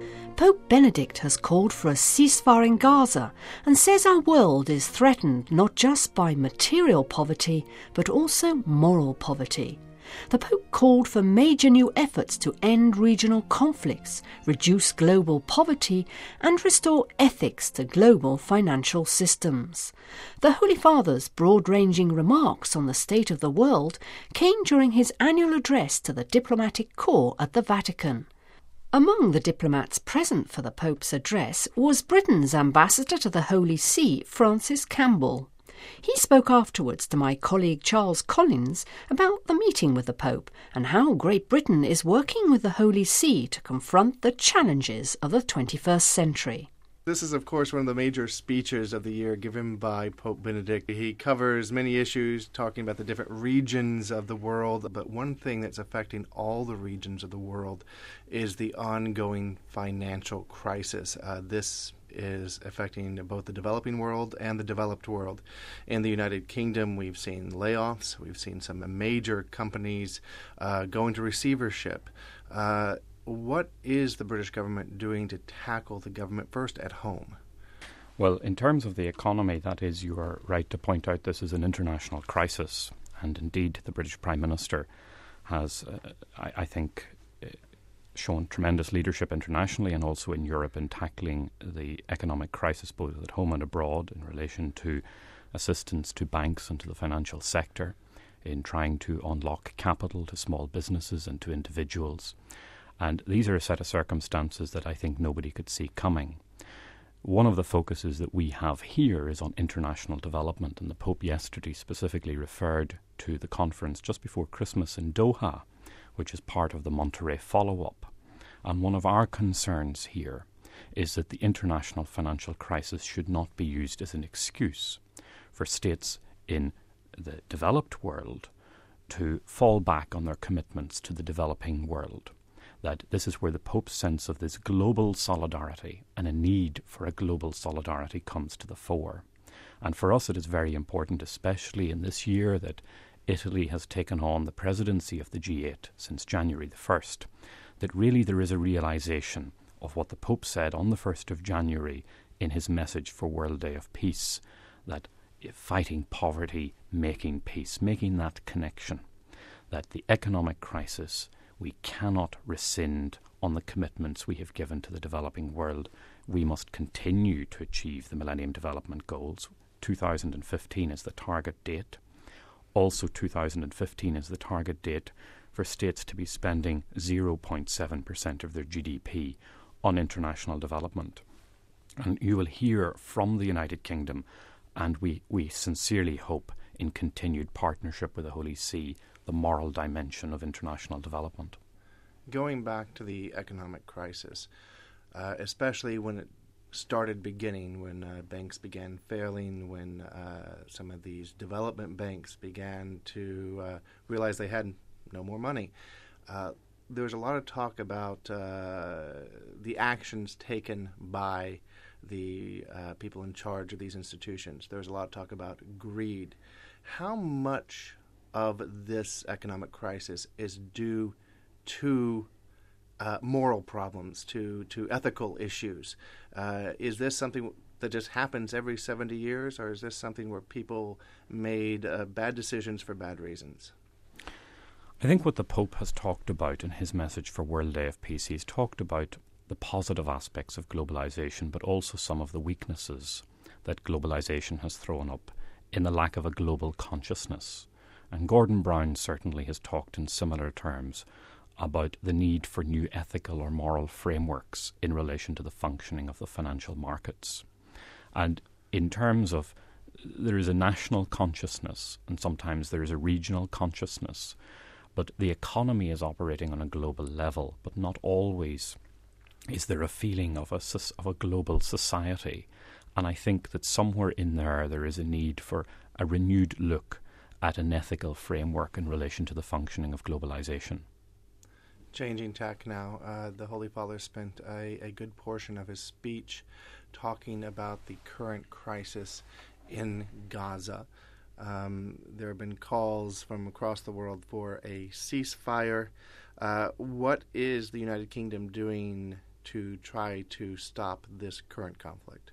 Pope Benedict has called for a ceasefire in Gaza and says our world is threatened not just by material poverty, but also moral poverty. The Pope called for major new efforts to end regional conflicts, reduce global poverty, and restore ethics to global financial systems. The Holy Father's broad-ranging remarks on the state of the world came during his annual address to the diplomatic corps at the Vatican. Among the diplomats present for the Pope's address was Britain's ambassador to the Holy See, Francis Campbell. He spoke afterwards to my colleague Charles Collins about the meeting with the Pope and how Great Britain is working with the Holy See to confront the challenges of the 21st century. This is, of course, one of the major speeches of the year given by Pope Benedict. He covers many issues, talking about the different regions of the world, but one thing that's affecting all the regions of the world is the ongoing financial crisis. This is affecting both the developing world and the developed world. In the United Kingdom, we've seen layoffs. We've seen some major companies go into receivership. What is the British government doing to tackle the government first at home? Well, in terms of the economy, that is, you are right to point out this is an international crisis. And indeed, the British Prime Minister has, I think, shown tremendous leadership internationally and also in Europe in tackling the economic crisis both at home and abroad in relation to assistance to banks and to the financial sector, in trying to unlock capital to small businesses and to individuals. And these are a set of circumstances that I think nobody could see coming. One of the focuses that we have here is on international development, and the Pope yesterday specifically referred to the conference just before Christmas in Doha, which is part of the Monterrey follow-up. And one of our concerns here is that the international financial crisis should not be used as an excuse for states in the developed world to fall back on their commitments to the developing world. That this is where the Pope's sense of this global solidarity and a need for a global solidarity comes to the fore. And for us it is very important, especially in this year that Italy has taken on the presidency of the G8 since January the 1st, that really there is a realisation of what the Pope said on the 1st of January in his message for World Day of Peace, that fighting poverty, making peace, making that connection, that the economic crisis we cannot rescind on the commitments we have given to the developing world. We must continue to achieve the Millennium Development Goals. 2015 is the target date. Also 2015 is the target date for states to be spending 0.7% of their GDP on international development. And you will hear from the United Kingdom, and we sincerely hope in continued partnership with the Holy See, the moral dimension of international development. Going back to the economic crisis, especially when it started beginning, when banks began failing, when some of these development banks began to realize they had no more money, there was a lot of talk about the actions taken by the people in charge of these institutions. There was a lot of talk about greed. How much of this economic crisis is due to moral problems, to ethical issues? Is this something that just happens every 70 years, or is this something where people made bad decisions for bad reasons? I think what the Pope has talked about in his message for World Day of Peace, he's talked about the positive aspects of globalization, but also some of the weaknesses that globalization has thrown up in the lack of a global consciousness. And Gordon Brown certainly has talked in similar terms about the need for new ethical or moral frameworks in relation to the functioning of the financial markets. And in terms of, there is a national consciousness and sometimes there is a regional consciousness, but the economy is operating on a global level, but not always is there a feeling of a global society. And I think that somewhere in there is a need for a renewed look at an ethical framework in relation to the functioning of globalization. Changing tack now, the Holy Father spent a good portion of his speech talking about the current crisis in Gaza. There have been calls from across the world for a ceasefire. What is the United Kingdom doing to try to stop this current conflict?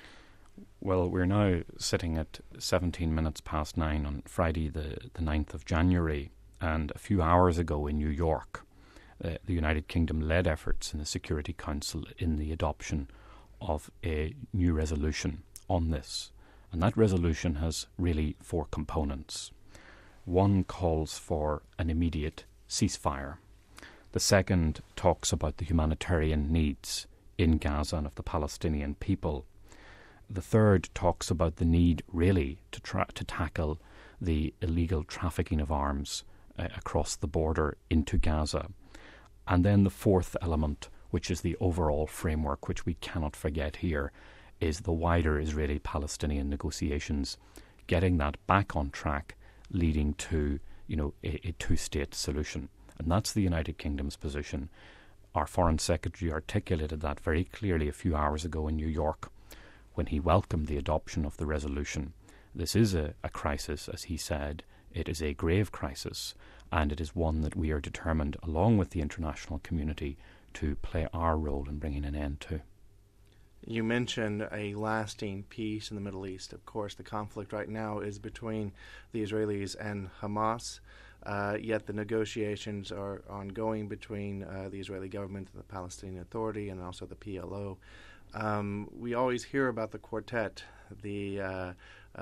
Well, we're now sitting at 17 minutes past 9 on Friday the 9th of January, and a few hours ago in New York, the United Kingdom led efforts in the Security Council in the adoption of a new resolution on this. And that resolution has really 4 components. One calls for an immediate ceasefire. The second talks about the humanitarian needs in Gaza and of the Palestinian people. The third talks about the need really to tackle the illegal trafficking of arms across the border into Gaza. And then the fourth element, which is the overall framework, which we cannot forget here, is the wider Israeli-Palestinian negotiations, getting that back on track, leading to a two-state solution. And that's the United Kingdom's position. Our Foreign Secretary articulated that very clearly a few hours ago in New York when he welcomed the adoption of the resolution. This is a crisis, as he said. It is a grave crisis, and it is one that we are determined, along with the international community, to play our role in bringing an end to. You mentioned a lasting peace in the Middle East. Of course, the conflict right now is between the Israelis and Hamas, yet the negotiations are ongoing between the Israeli government and the Palestinian Authority and also the PLO. We always hear about the quartet, the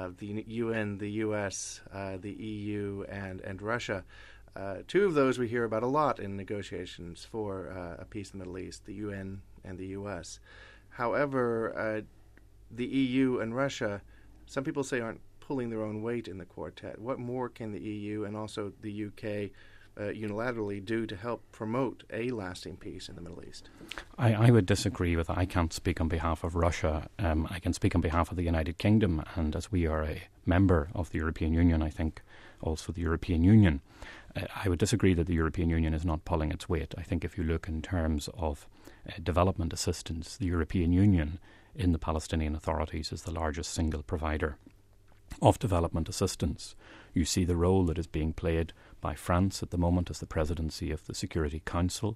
UN, the US, the EU, and Russia. 2 of those we hear about a lot in negotiations for a peace in the Middle East, the UN and the US. However, the EU and Russia, some people say, aren't pulling their own weight in the quartet. What more can the EU and also the UK unilaterally do to help promote a lasting peace in the Middle East? I would disagree with that. I can't speak on behalf of Russia. I can speak on behalf of the United Kingdom, and as we are a member of the European Union, I think also the European Union, I would disagree that the European Union is not pulling its weight. I think if you look in terms of development assistance, the European Union in the Palestinian authorities is the largest single provider of development assistance. You see the role that is being played by France at the moment as the presidency of the Security Council,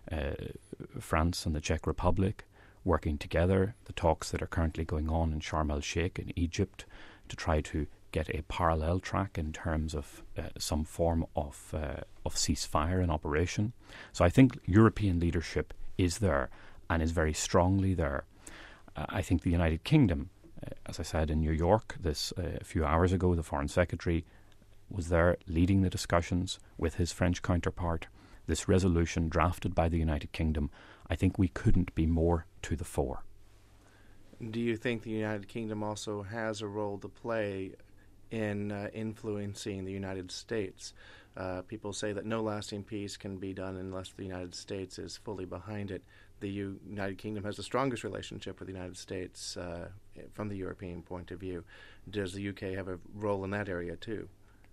France and the Czech Republic working together, the talks that are currently going on in Sharm el-Sheikh in Egypt to try to get a parallel track in terms of some form of ceasefire in operation. So I think European leadership is there and is very strongly there. I think the United Kingdom, as I said in New York this a few hours ago, the Foreign Secretary was there leading the discussions with his French counterpart. This resolution drafted by the United Kingdom, I think we couldn't be more to the fore. Do you think the United Kingdom also has a role to play in influencing the United States? People say that no lasting peace can be done unless the United States is fully behind it. The United Kingdom has the strongest relationship with the United States from the European point of view. Does the UK have a role in that area too?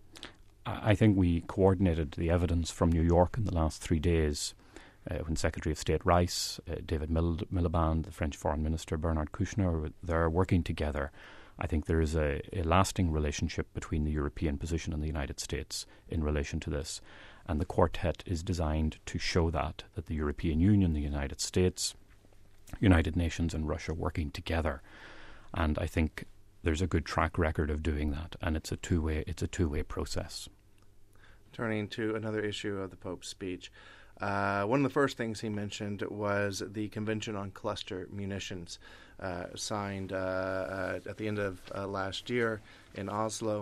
I think we coordinated the evidence from New York in the last 3 days when Secretary of State Rice, David Miliband, the French Foreign Minister Bernard Kouchner were there working together. I think there is a lasting relationship between the European position and the United States in relation to this. And the quartet is designed to show that the European Union, the United States, United Nations and Russia working together. And I think there's a good track record of doing that, and it's a two-way process. Turning to another issue of the Pope's speech, one of the first things he mentioned was the Convention on Cluster Munitions, signed at the end of last year in Oslo,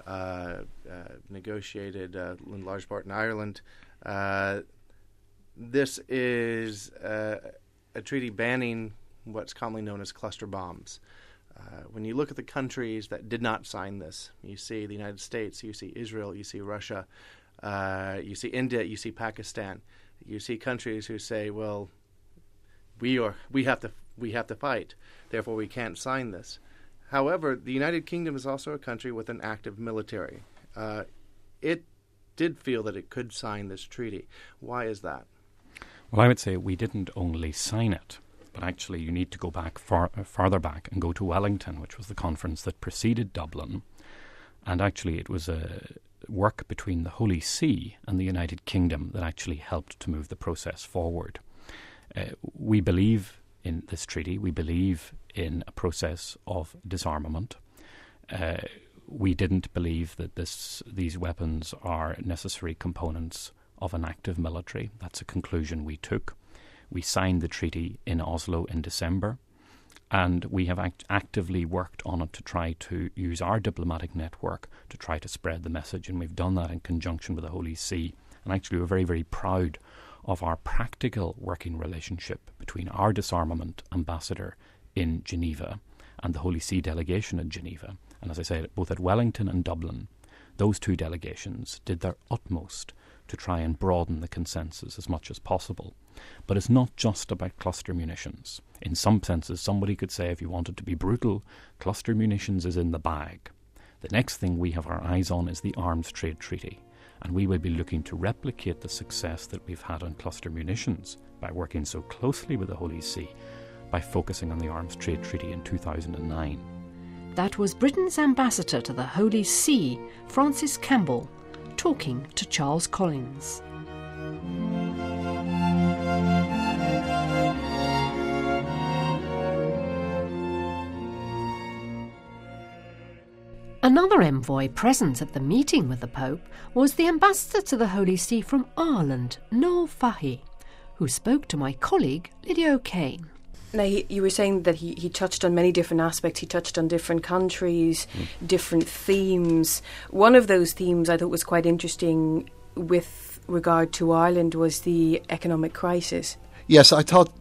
negotiated in large part in Ireland. This is a treaty banning what's commonly known as cluster bombs. When you look at the countries that did not sign this, you see the United States, you see Israel, you see Russia, you see India, you see Pakistan. You see countries who say, "Well, we have to fight, therefore we can't sign this." However, the United Kingdom is also a country with an active military. It did feel that it could sign this treaty. Why is that? Well, I would say we didn't only sign it, but actually you need to go back farther back and go to Wellington, which was the conference that preceded Dublin. And actually it was a work between the Holy See and the United Kingdom that actually helped to move the process forward. We believe in this treaty. We believe in a process of disarmament. We didn't believe that these weapons are necessary components of an active military. That's a conclusion we took. We signed the treaty in Oslo in December, and we have actively worked on it to try to use our diplomatic network to try to spread the message, and we've done that in conjunction with the Holy See. And actually we're very, very proud of our practical working relationship between our disarmament ambassador in Geneva and the Holy See delegation in Geneva. And as I said, both at Wellington and Dublin, those two delegations did their utmost to try and broaden the consensus as much as possible. But it's not just about cluster munitions. In some senses, somebody could say, if you wanted to be brutal, cluster munitions is in the bag. The next thing we have our eyes on is the Arms Trade Treaty, and we will be looking to replicate the success that we've had on cluster munitions by working so closely with the Holy See, by focusing on the Arms Trade Treaty in 2009. That was Britain's ambassador to the Holy See, Francis Campbell, talking to Charles Collins. Another envoy present at the meeting with the Pope was the ambassador to the Holy See from Ireland, Noel Fahy, who spoke to my colleague Lydia O'Kane. Now, you were saying that he touched on many different aspects. He touched on different countries, different themes. One of those themes I thought was quite interesting with regard to Ireland was the economic crisis. Yes, I thought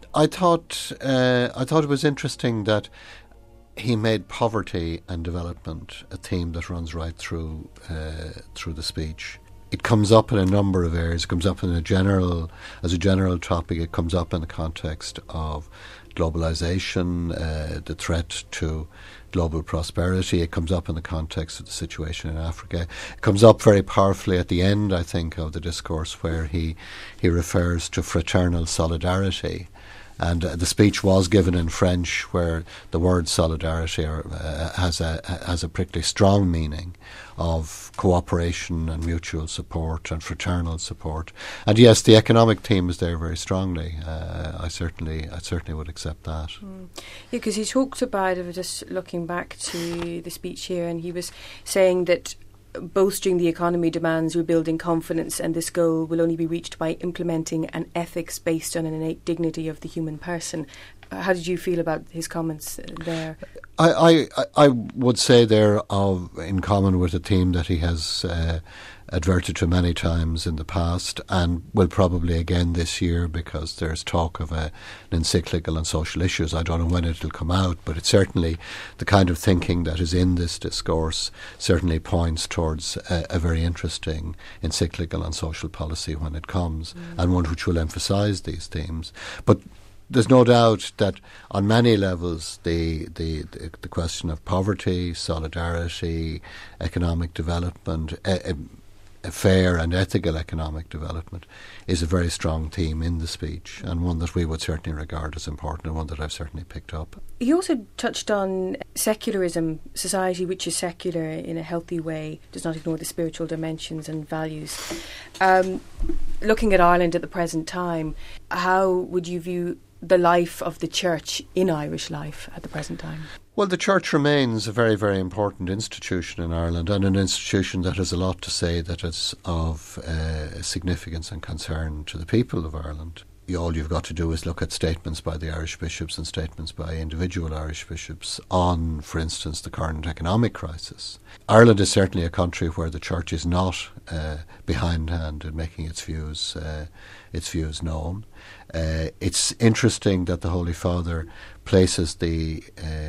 it was interesting that he made poverty and development a theme that runs right through the speech. It comes up in a number of areas. It comes up as a general topic. It comes up in the context of globalization, the threat to global prosperity. It comes up in the context of the situation in Africa. It comes up very powerfully at the end, I think, of the discourse where he refers to fraternal solidarity. And the speech was given in French, where the word solidarity has a particularly strong meaning of cooperation and mutual support and fraternal support. And yes, the economic theme is there very strongly. I certainly would accept that. Yeah, because he talked about it, just looking back to the speech here, and he was saying that bolstering the economy demands rebuilding confidence, and this goal will only be reached by implementing an ethics based on an innate dignity of the human person. How did you feel about his comments there? I would say they're in common with a theme that he has adverted to many times in the past, and will probably again this year, because there's talk of an encyclical on social issues. I don't know when it'll come out, but it's certainly the kind of thinking that is in this discourse certainly points towards a very interesting encyclical on social policy when it comes, and one which will emphasise these themes. But there's no doubt that on many levels the question of poverty, solidarity, economic development, a fair and ethical economic development is a very strong theme in the speech, and one that we would certainly regard as important, and one that I've certainly picked up. He also touched on secularism, society which is secular in a healthy way, does not ignore the spiritual dimensions and values. Looking at Ireland at the present time, how would you view the life of the church in Irish life at the present time? Well, the church remains a very, very important institution in Ireland, and an institution that has a lot to say, that is of significance and concern to the people of Ireland. All you've got to do is look at statements by the Irish bishops and statements by individual Irish bishops on, for instance, the current economic crisis. Ireland is certainly a country where the church is not behindhand in making its views known. It's interesting that the Holy Father places the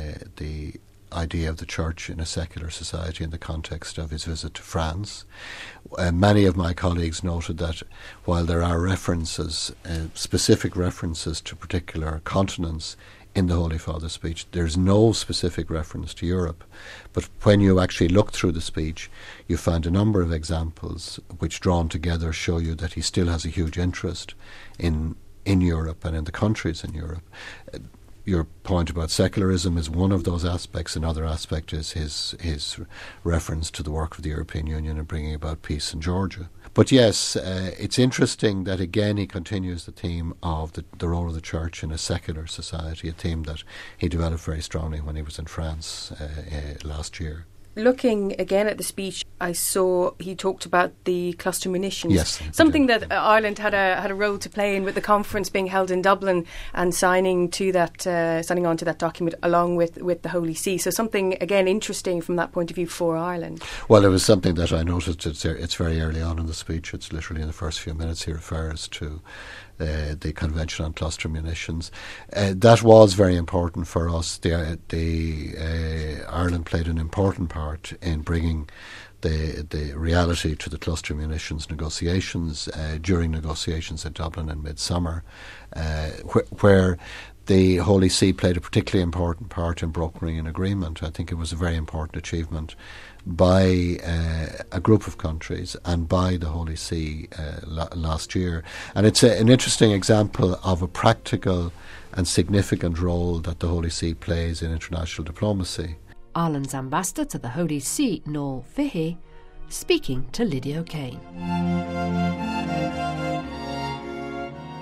idea of the church in a secular society in the context of his visit to France. Many of my colleagues noted that while there are references, specific references to particular continents in the Holy Father's speech, there's no specific reference to Europe. But when you actually look through the speech, you find a number of examples which, drawn together, show you that he still has a huge interest in Europe and in the countries in Europe. Your point about secularism is one of those aspects. Another aspect is his reference to the work of the European Union in bringing about peace in Georgia. But yes, it's interesting that again he continues the theme of the role of the church in a secular society, a theme that he developed very strongly when he was in France last year. Looking again at the speech, I saw he talked about the cluster munitions. Yes, something that Ireland had a role to play in, with the conference being held in Dublin and signing on to that document along with the Holy See. So something again interesting from that point of view for Ireland. Well, it was something that I noticed. It's very early on in the speech. It's literally in the first few minutes. He refers to the Convention on Cluster Munitions. That was very important for us. Ireland played an important part in bringing the reality to the cluster munitions negotiations during negotiations in Dublin in midsummer, where the Holy See played a particularly important part in brokering an agreement. I think it was a very important achievement by a group of countries and by the Holy See last year. And it's an interesting example of a practical and significant role that the Holy See plays in international diplomacy. Ireland's ambassador to the Holy See, Noel Fihey, speaking to Lydia O'Kane.